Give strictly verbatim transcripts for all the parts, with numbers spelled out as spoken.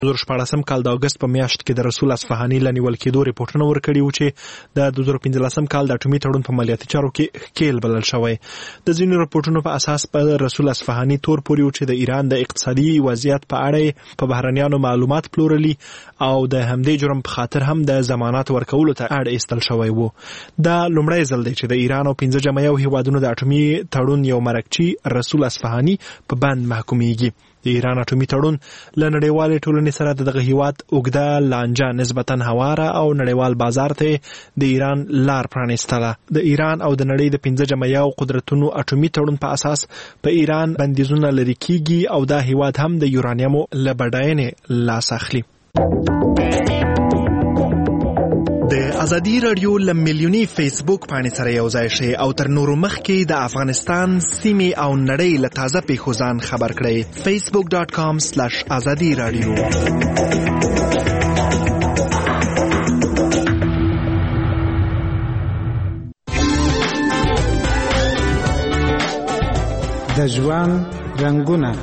دوه زره شپاړسم کال د اگست په میاشت کې د رسول اصفهاني لنیول کېدو ریپورتونه ورکړي وو چې د دوه زره پنځلسم کال د اټومي تړون په مالیاتي چارو کې ښکېل بلل شوی. د ځینو ریپورتونو په اساس په رسول اصفهاني تور پوري و چې د ایران د اقتصادي وضعیت په اړه په بهرنیانو معلومات پلورلي او د همدې جرم په خاطر هم د ضمانت ورکولو ته اړ ایستل شوی وو. دا لومړی ځل دی چې د ایران او پنځه جمعیو هیوادونو د اټومي تړون یو مرکچی رسول اصفهاني په بند محکومیږي. د ایران اټومي تړون له نړیوالې ټولنې سره دغه هیواد اوږده لانجه نسبتا هواره او نړیوال بازار ته د ایران لار پرانیستله. د ایران او د نړۍ د پنځه جمعیو قدرتونو اټومي تړون په اساس په ایران بندیزونه لري کیږي او دا هیواد هم د یورانیمو له بډاینې لاس اخلي. د ازادي رادیو له میلیوني فیسبوک باندې سره یو ځای شئ او تر نورو مخکې د افغانستان سیمې او نړۍ له تازه پیښو ځان خبر کړئ. فیسبوک ډاټ کام سلیش ازادي رادیو. د ژوند رنګونه.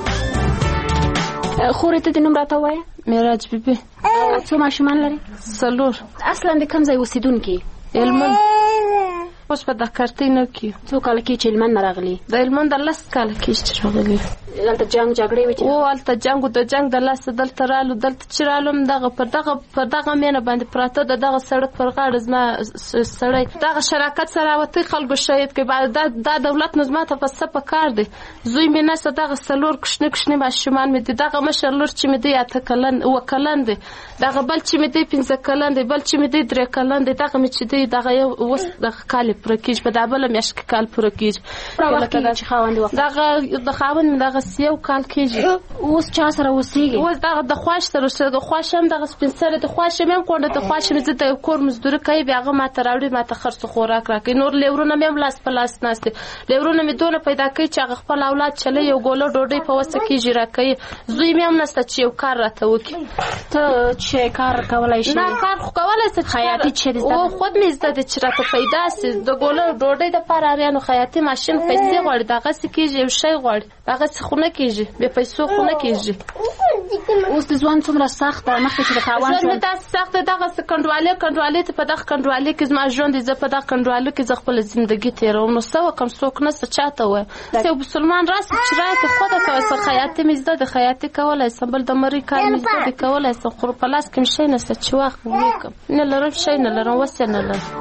خورې ته د نوم راته ووایه. معراج بیبي. څو ماشومان لري؟ څلور. اصلا د کوم ځای اوسېدونکي؟ هلمند. اوس په دکرتۍ نه کې. څو کاله کې چې هلمند نه راغلي؟ د هلمند د لس کاله کې چې راغلي. دلته جنګ جګړې وې؟ او هلته جنګ د جنګ د لاسه دلته رالو. دلته چې رالم دغه پر دغه پر دغه مینه باندې پراته د دغه سړک پر غاړه زما سړی دغه شراکت سره وتی خلکو شهید کې دا دا دولت نو زما ته په څه پکار دی. زوی مې نسته دغه څلور کوچني کوچني ماشومان مې دي. دغه مشر لور چې مې دی اته کلن اوه کلن دی. دغه بل چې مې دی پنځه کلن دی. بل چې مې دی درې کلن دی. دغه مې چې دی دغه یو اوس دغه کال پوره کېږي. په دا بله میاشت کې کال پوره کېږي. دغه د خاوند مې دغه یو کال کېږي. اوس چا سره اوسېږي؟ اوس دغه د خواش سره اوسېږي. د خواش هم دغه سپین سرې د خواش مې هم کونډه د خواش مې زه د کور مزدوري کوي بیا هغه ماته راوړي ماته خرڅ خوراک راکوي. نور لیورونه مې هم لاس په لاس ناست دي. لیورونه مې دونه پیدا کوي چې هغه خپل اولاد چلی یو ګوله ډوډۍ په وسه کېږي راکوي. زوی مې هم نسته چې یو کار راته وکړي. ته چې کار کولی شي؟ نه کار خو کولی شي. خیاطي چېرې زده؟ او خود مې زده دی چې راته پیدا سي. د ګوله ډوډۍ دپاره اریانو خیاطي ماشین پیسې غواړي. دغسې کېږي یو شی غواړي. دغسې خو نه کېږي. بې پیسو خو نه کېږي. اوس د ژوند څومره سخت ده مخکې چې د تاوان ژوند مې داسې سخت دی. دغسې کنډوالې کنډوالې ته په دغه کنډوالې کې زما ژوند دی. زه په دغه کنډوالو کې زه خپله زندګي تېروم. نو څه وکړم؟ څوک نشته چاته ووایم. یو مسلمان راسي چې راکړي خوده کوی سم. خیاطي مې زده ده. خیاطي کولی سم. بل د مرۍ کار مې زده دی کولی سم. خو په لاس کې مې شی نشته چې واخلم وکړم. نه لرم شی نه لرم وس یې نه لرم.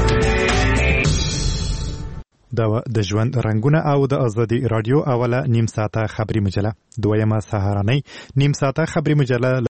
دا د ژوند رنګونه او د ازادي رادیو اوله نیم ساعته خبري مجله. دویمه سهارنۍ نیم ساعته خبري مجله